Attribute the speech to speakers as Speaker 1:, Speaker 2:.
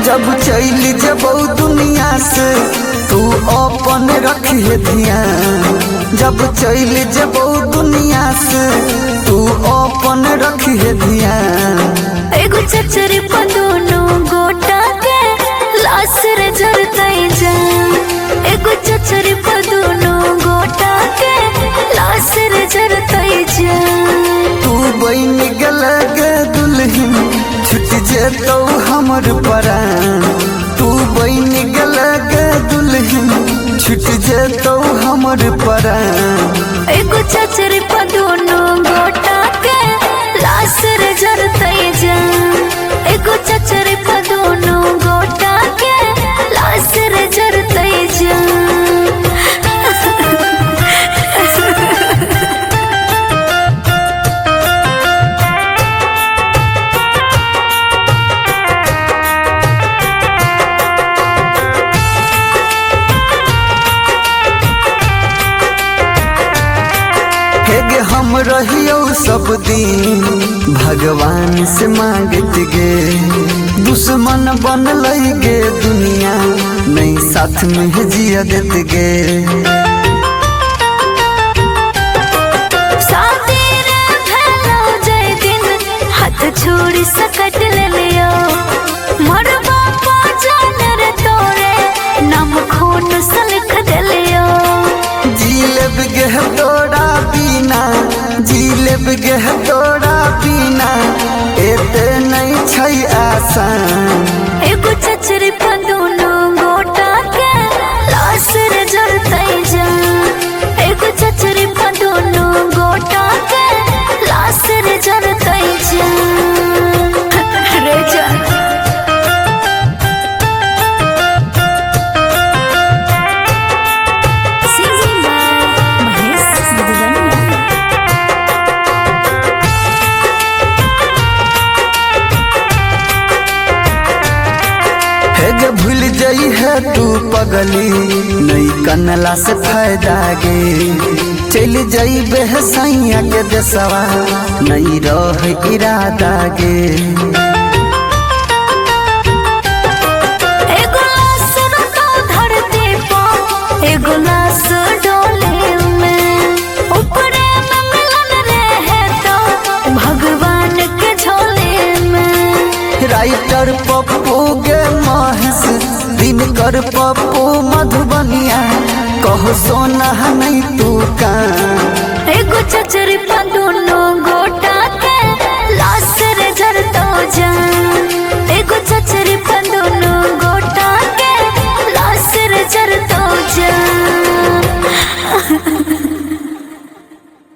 Speaker 1: जब चल जबौ दुनिया से तू अपन रखिए ध्यान। जब चल जबौ दुनिया से तू अपन रखिए ध्यान।
Speaker 2: एगो चचरी पदोनो गोटा के लाश रे जरतई जा। एगो चचरी पदोनो गोटा के लाश रे जरतई जा।
Speaker 1: तू बन गलग दुल्हन छुट जेतौ हमर परान। तू बन गलग दुल्हन छुट जेतौ हमर परान।
Speaker 2: एगो चचरी पदोनो गोटा के लाश रे जरतई जा। एगो चचरी पदोनो गोटा के लाश रे जरतई जा।
Speaker 1: हेगे हम रहियो सब दिन भगवान से मांगत गे। दुश्मन बन गे दुनिया नहीं साथ में जिया देत गे।
Speaker 2: छोड़ी सकट ले लियो मोर बापा जान रे तोरे नाम खून से लिख दे लियो।
Speaker 1: जीलेब गे तोरा बिना जीलेब गे तोरा बिना एते नहीं छै आसान।
Speaker 2: एगो चचरी पदोनो गोटा के लाश रे जरतई जा। एगो चचरी पदोनो गोटा के लाश रे जरतई जा। रे जा
Speaker 1: हेगे भूल जाई है तू पगली नहीं कनला से फायदा गे। चल जाई बेहसैया के देसवा नहीं रह इरादा गे।
Speaker 2: एगो लाश रखो धरती पर एगो लाश डोले में। ऊपरे में मिलन रहे तो भगवान के झोले में।
Speaker 1: राइटर पप्पू गे महेश दिनकर पप्पू मधुबनिया कहो सोना नहीं तू का।
Speaker 2: एगो चचरी पदोनो